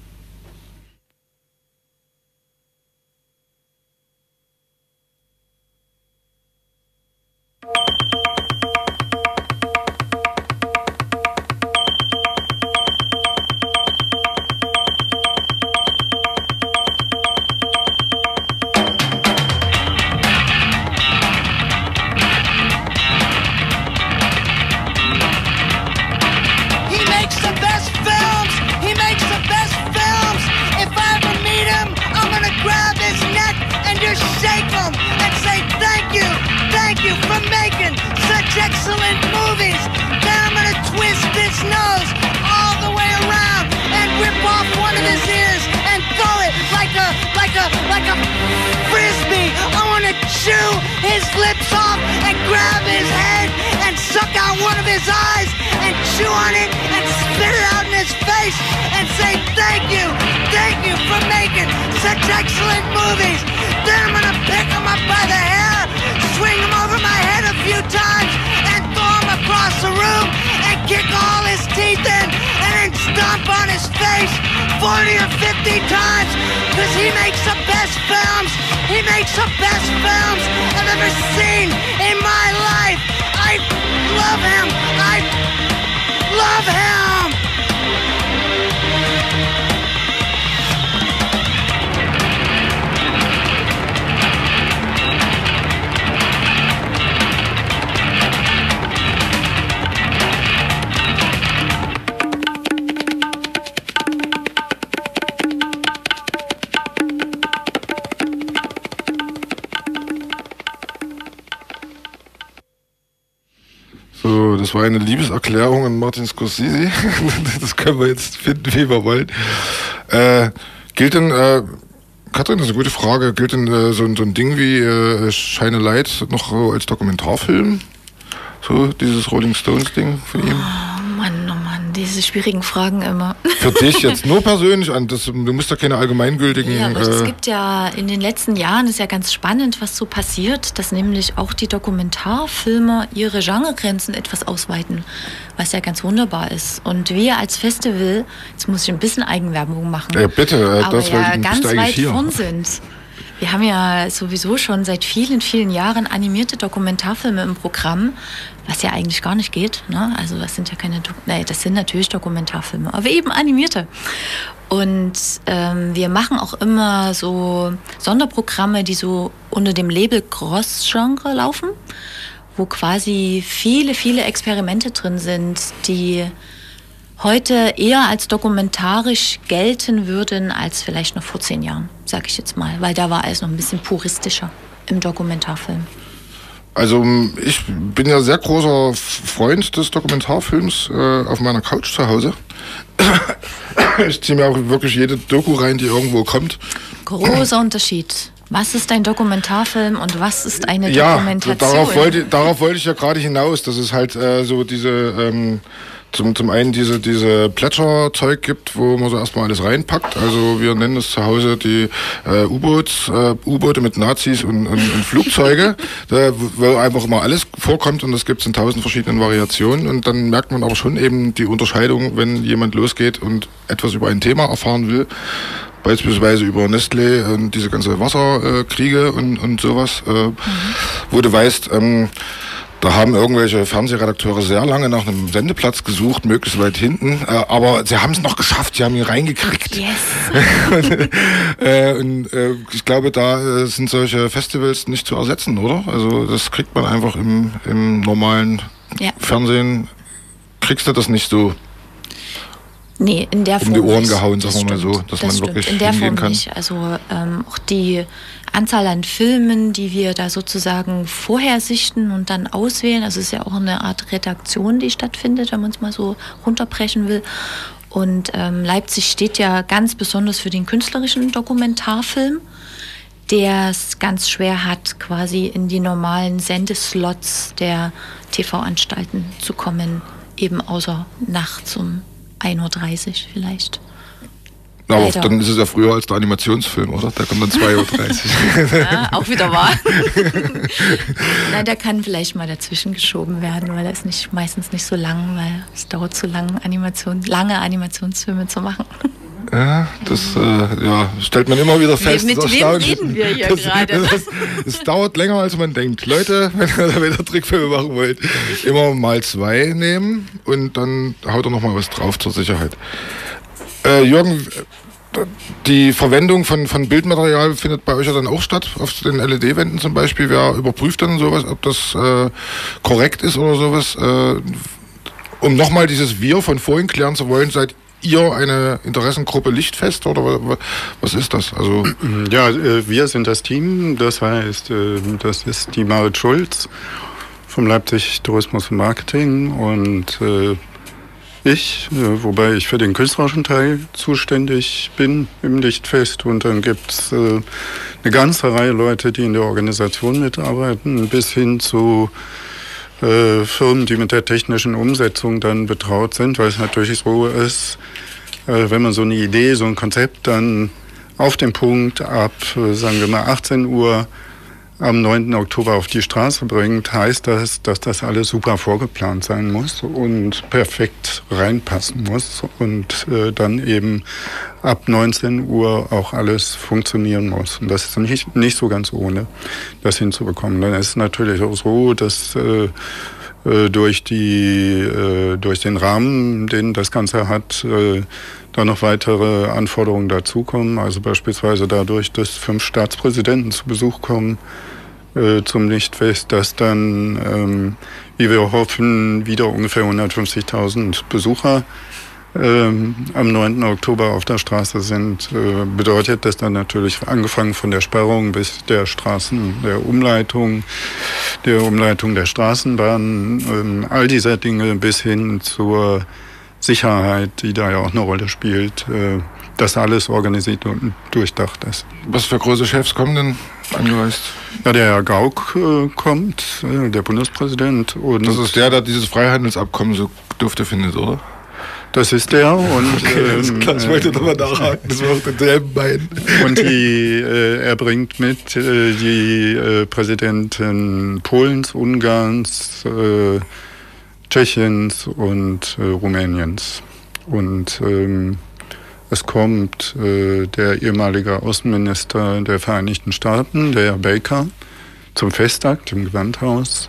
Das war eine Liebeserklärung an Martin Scorsese. Das können wir jetzt finden, wie wir wollen. Gilt denn, Katrin, das ist eine gute Frage, gilt denn so ein Ding wie Shine a Light noch als Dokumentarfilm? So dieses Rolling Stones Ding von ihm? Oh Mann, diese schwierigen Fragen immer. Für dich jetzt nur persönlich an, du musst ja keine allgemeingültigen... Ja, aber es gibt ja in den letzten Jahren, ist ja ganz spannend, was so passiert, dass nämlich auch die Dokumentarfilmer ihre Genregrenzen etwas ausweiten, was ja ganz wunderbar ist. Und wir als Festival, jetzt muss ich ein bisschen Eigenwerbung machen, ja, bitte, aber das ja ganz weit vorn sind. Wir haben ja sowieso schon seit vielen, vielen Jahren animierte Dokumentarfilme im Programm, was ja eigentlich gar nicht geht. Ne? Also das sind ja keine, das sind natürlich Dokumentarfilme, aber eben animierte. Und wir machen auch immer so Sonderprogramme, die so unter dem Label Cross-Genre laufen, wo quasi viele, viele Experimente drin sind, die heute eher als dokumentarisch gelten würden als vielleicht noch vor 10 Jahren, sag ich jetzt mal. Weil da war alles noch ein bisschen puristischer im Dokumentarfilm. Also ich bin ja sehr großer Freund des Dokumentarfilms auf meiner Couch zu Hause. Ich ziehe mir auch wirklich jede Doku rein, die irgendwo kommt. Großer Unterschied. Was ist ein Dokumentarfilm und was ist eine Dokumentation? Ja, darauf wollte ich ja gerade hinaus. Das ist halt so diese zum einen diese Plätscherzeug gibt, wo man so erstmal alles reinpackt. Also wir nennen es zu Hause die U-Boote mit Nazis und Flugzeuge, wo einfach immer alles vorkommt und das gibt es in 1000 verschiedenen Variationen. Und dann merkt man aber schon eben die Unterscheidung, wenn jemand losgeht und etwas über ein Thema erfahren will. Beispielsweise über Nestlé und diese ganze Wasserkriege und sowas, wo du weißt, da haben irgendwelche Fernsehredakteure sehr lange nach einem Sendeplatz gesucht, möglichst weit hinten, aber sie haben es noch geschafft, sie haben ihn reingekriegt. Yes. und ich glaube, da sind solche Festivals nicht zu ersetzen, oder? Also das kriegt man einfach im normalen Fernsehen, kriegst du das nicht so. Nee, in der Form um die Ohren nicht. gehauen, sagen wir mal so, dass man stimmt. wirklich in der hingehen Form kann. nicht. Also auch die Anzahl an Filmen, die wir da sozusagen vorher sichten und dann auswählen, also es ist ja auch eine Art Redaktion, die stattfindet, wenn man es mal so runterbrechen will. Und Leipzig steht ja ganz besonders für den künstlerischen Dokumentarfilm, der es ganz schwer hat, quasi in die normalen Sendeslots der TV-Anstalten zu kommen, eben außer nachts um 1.30 Uhr vielleicht. Aber dann ist es ja früher als der Animationsfilm, oder? Der kommt dann 2.30 Uhr. Ja, auch wieder wahr. Nein, der kann vielleicht mal dazwischen geschoben werden, weil er ist meistens nicht so lang, weil es dauert zu lang, lange Animationsfilme zu machen. Ja, das stellt man immer wieder fest. Mit wem reden wir hier gerade? Es dauert länger, als man denkt. Leute, wenn ihr Trickfilme machen wollt, immer mal 2 nehmen und dann haut ihr noch mal was drauf zur Sicherheit. Jürgen, die Verwendung von Bildmaterial findet bei euch ja dann auch statt, auf den LED-Wänden zum Beispiel. Wer überprüft dann sowas, ob das korrekt ist oder sowas? Um nochmal dieses Wir von vorhin klären zu wollen, seid ihr eine Interessengruppe Lichtfest oder was ist das? Also ja, wir sind das Team, das heißt, das ist die Marit Schulz vom Leipzig Tourismus und Marketing und wobei ich für den künstlerischen Teil zuständig bin im Lichtfest und dann gibt es eine ganze Reihe Leute, die in der Organisation mitarbeiten, bis hin zu Firmen, die mit der technischen Umsetzung dann betraut sind, weil es natürlich so ist, wenn man so eine Idee, so ein Konzept dann auf den Punkt ab, sagen wir mal 18 Uhr am 9. Oktober auf die Straße bringt, heißt das, dass das alles super vorgeplant sein muss und perfekt reinpassen muss und dann eben ab 19 Uhr auch alles funktionieren muss. Und das ist nicht so ganz ohne, das hinzubekommen. Dann ist es natürlich auch so, dass durch den Rahmen, den das Ganze hat, da noch weitere Anforderungen dazukommen. Also beispielsweise dadurch, dass 5 Staatspräsidenten zu Besuch kommen zum Lichtfest, dass dann, wie wir hoffen, wieder ungefähr 150.000 Besucher am 9. Oktober auf der Straße sind, bedeutet das dann natürlich angefangen von der Sperrung bis der Umleitung der Straßenbahn, all diese Dinge bis hin zur Sicherheit, die da ja auch eine Rolle spielt, dass alles organisiert und durchdacht ist. Was für große Chefs kommen denn angereist? Ja, der Herr Gauck kommt, der Bundespräsident. Und das ist der dieses Freihandelsabkommen so dufte findet, oder? Das ist der und okay, ich wollte nochmal nachhaken, das war auf denselben Bein. Und er bringt mit die Präsidenten Polens, Ungarns, Tschechiens und Rumäniens. Und es kommt der ehemalige Außenminister der Vereinigten Staaten, der Herr Baker, zum Festakt im Gewandhaus.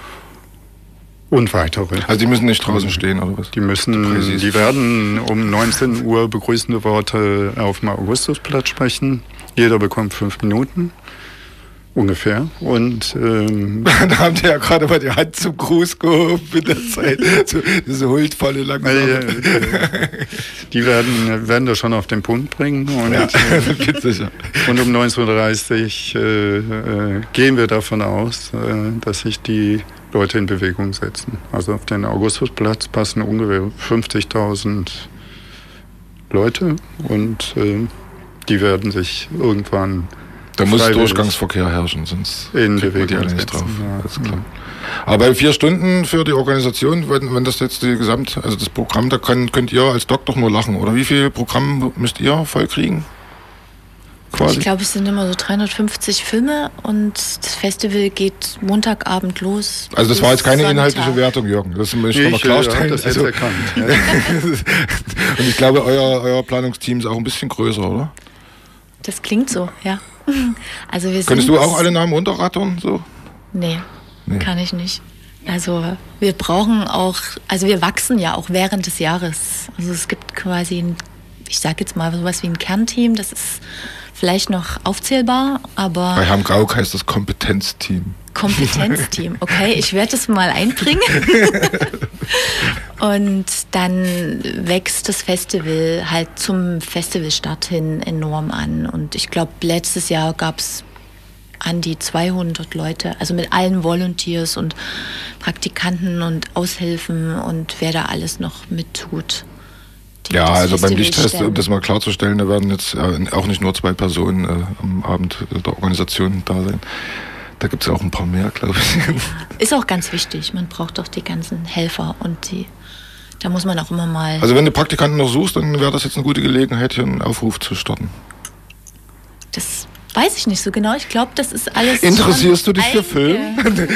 Und weitere. Also die müssen nicht draußen stehen, oder was? Die werden um 19 Uhr begrüßende Worte auf dem Augustusplatz sprechen. Jeder bekommt 5 Minuten. Ungefähr. Und da haben die ja gerade mal die Hand zum Gruß gehoben in der Zeit. So, diese huldvolle langsam. Die werden das schon auf den Punkt bringen. Und, sicher. Und um 19.30 Uhr gehen wir davon aus, dass sich die Leute in Bewegung setzen. Also auf den Augustusplatz passen ungefähr 50.000 Leute und die werden sich irgendwann Da muss Durchgangsverkehr herrschen, sonst kriegt die alle nicht drauf. Ja. Das ist klar. Aber bei 4 Stunden für die Organisation, wenn das jetzt also das Programm, da könnt ihr als Doc doch nur lachen, oder wie viel Programm müsst ihr voll kriegen? Quasi? Ich glaube, es sind immer so 350 Filme und das Festival geht Montagabend los. Also das war jetzt keine Sonntag. inhaltliche Wertung, Jürgen. Das möchte ich mal klarstellen. Das ist erkannt. Ja. Und ich glaube, euer Planungsteam ist auch ein bisschen größer, oder? Das klingt so, ja. Also wir Könntest sind du auch alle Namen runterrattern? So? Nee, kann ich nicht. Also wir brauchen auch, also wir wachsen ja auch während des Jahres. Also es gibt quasi, ich sage jetzt mal sowas wie ein Kernteam, das ist vielleicht noch aufzählbar, aber... Bei Herrn Gauck heißt das Kompetenzteam. Kompetenzteam, okay, ich werde es mal einbringen. Und dann wächst das Festival halt zum Festivalstart hin enorm an. Und ich glaube, letztes Jahr gab es an die 200 Leute, also mit allen Volunteers und Praktikanten und Aushilfen und wer da alles noch mittut. Ja, also beim Lichttest, um das mal klarzustellen, da werden jetzt auch nicht nur 2 Personen am Abend der Organisation da sein. Da gibt es auch ein paar mehr, glaube ich. Ja, ist auch ganz wichtig. Man braucht doch die ganzen Helfer und da muss man auch immer mal... Also wenn du Praktikanten noch suchst, dann wäre das jetzt eine gute Gelegenheit, hier einen Aufruf zu starten. Das weiß ich nicht so genau. Ich glaube, das ist alles... Interessierst du dich für Film?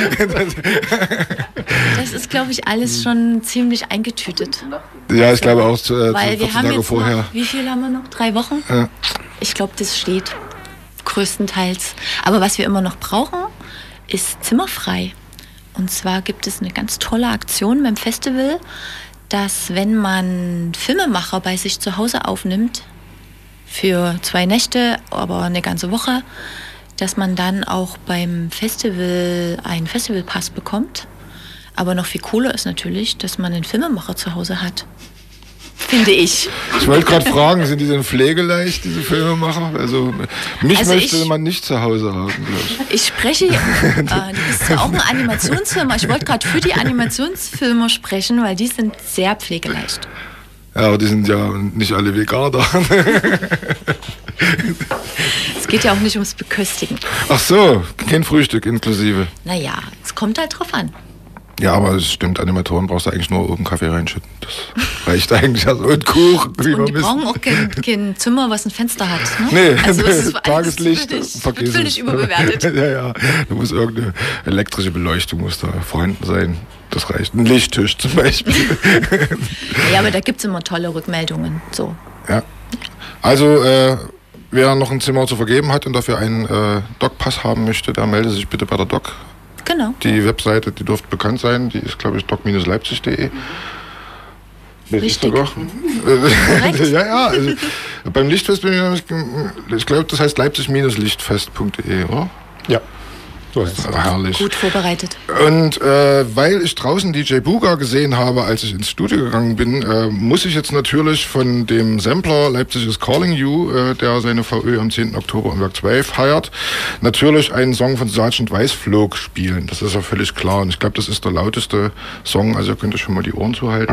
Das ist, glaube ich, alles schon ziemlich eingetütet. Ja, ich glaube auch weil wir haben Tage jetzt vorher. Noch, wie viel haben wir noch? 3 Wochen? Ja. Ich glaube, das steht größtenteils. Aber was wir immer noch brauchen, ist zimmerfrei. Und zwar gibt es eine ganz tolle Aktion beim Festival, dass wenn man Filmemacher bei sich zu Hause aufnimmt, für 2 Nächte, aber eine ganze Woche, dass man dann auch beim Festival einen Festivalpass bekommt. Aber noch viel cooler ist natürlich, dass man einen Filmemacher zu Hause hat. Finde ich. Ich wollte gerade fragen, sind die denn pflegeleicht, diese Filmemacher? Also mich möchte man nicht zu Hause haben, glaube ich. Ich spreche, du bist ja auch ein Animationsfilmer. Ich wollte gerade für die Animationsfilmer sprechen, weil die sind sehr pflegeleicht. Ja, aber die sind ja nicht alle Veganer da. Es geht ja auch nicht ums Beköstigen. Ach so, kein Frühstück inklusive. Naja, es kommt halt drauf an. Ja, aber es stimmt, Animatoren brauchst du eigentlich nur oben Kaffee reinschütten. Das reicht eigentlich. Also und Kuchen. Und die brauchen auch kein Zimmer, was ein Fenster hat. Ne? Nee, also es ist Tageslicht, völlig überbewertet. Ja. Da muss irgendeine elektrische Beleuchtung muss da vorhanden sein. Das reicht. Ein Lichttisch zum Beispiel. Ja, aber da gibt es immer tolle Rückmeldungen. So. Ja. Also, wer noch ein Zimmer zu vergeben hat und dafür einen Doc-Pass haben möchte, der melde sich bitte bei der Doc. Genau. Die Webseite, die dürfte bekannt sein, die ist, glaube ich, doc-leipzig.de. Richtig. Ja, also, beim Lichtfest bin ich glaube, das heißt leipzig-lichtfest.de, oder? Ja. So ist es. Herrlich. Gut vorbereitet. Und weil ich draußen DJ Buga gesehen habe, als ich ins Studio gegangen bin, muss ich jetzt natürlich von dem Sampler Leipzig is Calling You, der seine VÖ am 10. Oktober im Werk 2 feiert, natürlich einen Song von Sergeant Weißflog spielen. Das ist ja völlig klar. Und ich glaube, das ist der lauteste Song, also ihr könnt euch schon mal die Ohren zuhalten.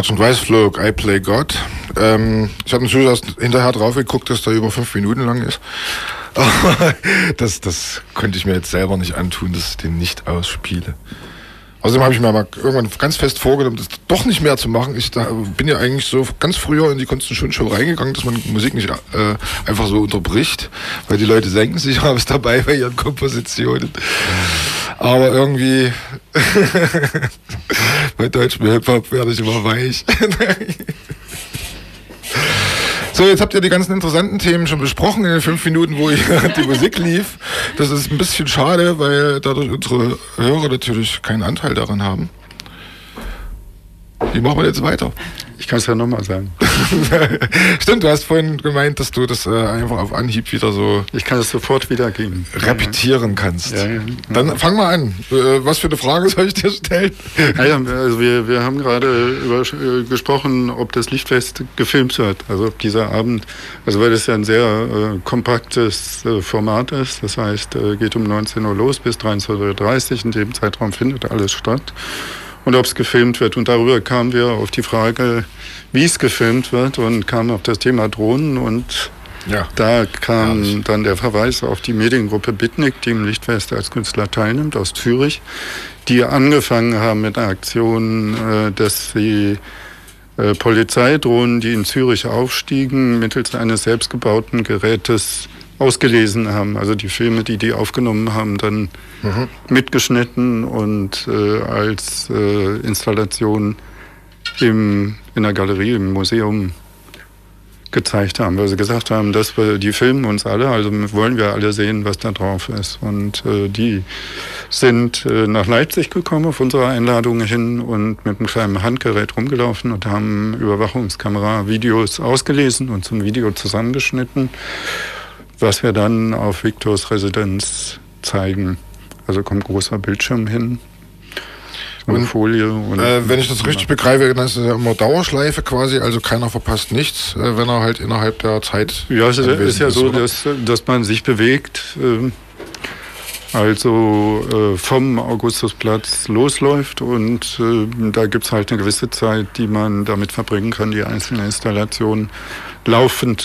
Schwarz und Weiß flog, I Play God. Ich habe natürlich erst hinterher drauf geguckt, dass der über 5 Minuten lang ist. Aber das konnte ich mir jetzt selber nicht antun, dass ich den nicht ausspiele. Außerdem habe ich mir mal irgendwann ganz fest vorgenommen, das doch nicht mehr zu machen. Ich bin ja eigentlich so ganz früher in die Konstantin-Show reingegangen, dass man Musik nicht einfach so unterbricht, weil die Leute denken sich, haben es dabei bei ihren Kompositionen. Aber irgendwie bei deutschem Hip-Hop werde ich immer weich. So, jetzt habt ihr die ganzen interessanten Themen schon besprochen in den 5 Minuten, wo die Musik lief. Das ist ein bisschen schade, weil dadurch unsere Hörer natürlich keinen Anteil daran haben. Wie machen wir jetzt weiter? Ich kann es ja nochmal sagen. Stimmt, du hast vorhin gemeint, dass du das einfach auf Anhieb wieder so... Ich kann es sofort wiedergeben. Repetieren kannst. Ja. Dann fang mal an. Was für eine Frage soll ich dir stellen? Ja, also wir haben gerade gesprochen, ob das Lichtfest gefilmt wird. Also ob dieser Abend, also weil das ja ein sehr kompaktes Format ist. Das heißt, geht um 19 Uhr los bis 23:30 Uhr. In dem Zeitraum findet alles statt. Und ob es gefilmt wird. Und darüber kamen wir auf die Frage, wie es gefilmt wird, und kamen auf das Thema Drohnen. Und da kam dann der Verweis auf die Mediengruppe Bitnik, die im Lichtfest als Künstler teilnimmt, aus Zürich, die angefangen haben mit einer Aktion, dass sie Polizeidrohnen, die in Zürich aufstiegen, mittels eines selbstgebauten Gerätes ausgelesen haben. Also die Filme, die aufgenommen haben, dann mitgeschnitten und als Installation in der Galerie, im Museum gezeigt haben. Weil sie gesagt haben, die filmen uns alle, also wollen wir alle sehen, was da drauf ist. Und die sind nach Leipzig gekommen auf unsere Einladung hin und mit einem kleinen Handgerät rumgelaufen und haben Überwachungskamera Videos ausgelesen und zum Video zusammengeschnitten, was wir dann auf Viktors Residenz zeigen. Also kommt großer Bildschirm hin, eine Folie. Und wenn ich das richtig begreife, dann ist es ja immer Dauerschleife quasi, also keiner verpasst nichts, wenn er halt innerhalb der Zeit... Ja, es ist ja so, dass man sich bewegt, also vom Augustusplatz losläuft, und da gibt es halt eine gewisse Zeit, die man damit verbringen kann, die einzelnen Installationen laufend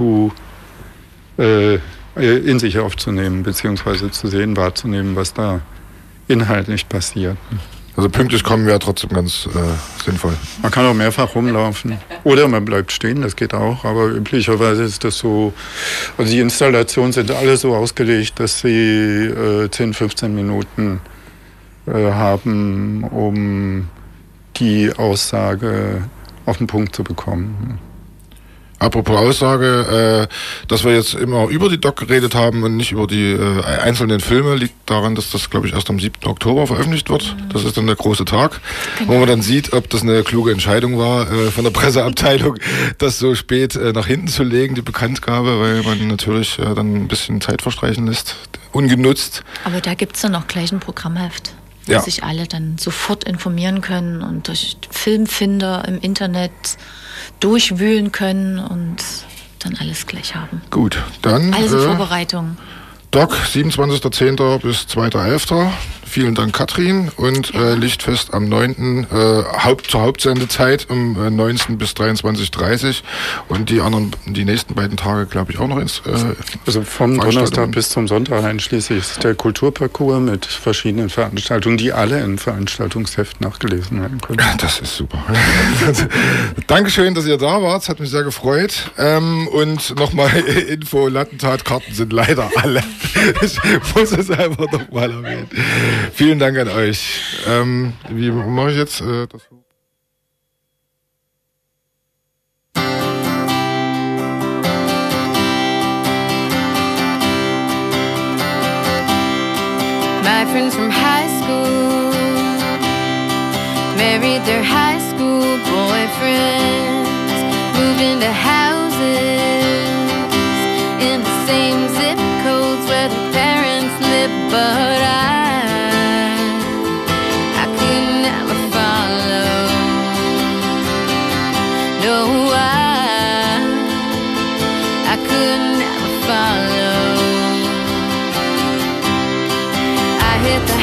in sich aufzunehmen, beziehungsweise zu sehen, wahrzunehmen, was da inhaltlich passiert. Also pünktlich kommen wäre trotzdem ganz sinnvoll. Man kann auch mehrfach rumlaufen. Oder man bleibt stehen, das geht auch. Aber üblicherweise ist das so, also die Installationen sind alle so ausgelegt, dass sie 10, 15 Minuten haben, um die Aussage auf den Punkt zu bekommen. Apropos Aussage, dass wir jetzt immer über die Doc geredet haben und nicht über die einzelnen Filme, liegt daran, dass das, glaube ich, erst am 7. Oktober veröffentlicht wird. Das ist dann der große Tag, wo man dann sieht, ob das eine kluge Entscheidung war von der Presseabteilung, das so spät nach hinten zu legen, die Bekanntgabe, weil man natürlich dann ein bisschen Zeit verstreichen lässt, ungenutzt. Aber da gibt es dann auch gleich ein Programmheft, wo sich alle dann sofort informieren können und durch Filmfinder im Internet durchwühlen können und dann alles gleich haben. Gut, dann... Alles in Vorbereitung. Doc, 27.10. bis 2.11. Vielen Dank, Katrin. Und Lichtfest am 9. Zur Hauptsendezeit um 19 bis 23:30. Und die nächsten beiden Tage, glaube ich, auch noch also vom Donnerstag bis zum Sonntag einschließlich ist der Kulturparcours mit verschiedenen Veranstaltungen, die alle im Veranstaltungsheft nachgelesen werden können. Das ist super. Dankeschön, dass ihr da wart. Es hat mich sehr gefreut. Und nochmal Info, Lattentatkarten sind leider alle. Ich muss es einfach nochmal erwähnen. Vielen Dank an euch. Wie mache ich jetzt das? My friends from high school married their high school boyfriends, moved into houses in the same zip codes where their parents live, but I could never follow. No, I could never follow. I hit the